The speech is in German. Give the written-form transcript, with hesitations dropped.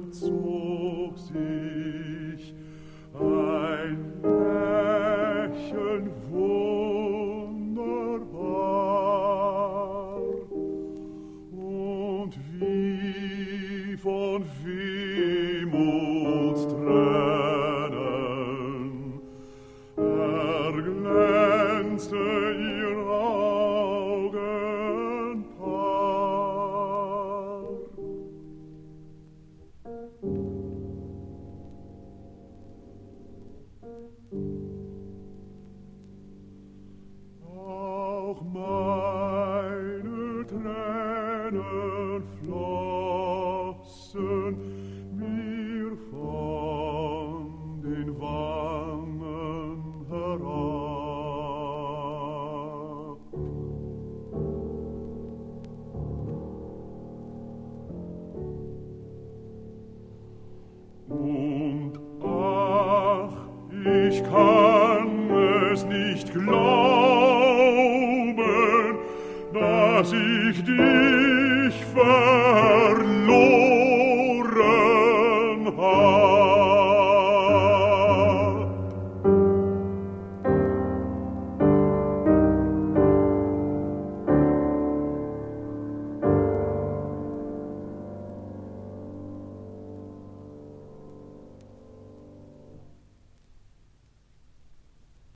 verzog sich ein Lächeln wunderbar, und wie von Wehmutstränen erglänzte ihr Augenpaar. Auch meine Tränen flossen mir von den Wangen herab. Und ach, ich kann es nicht glauben, dass ich dich verliebe.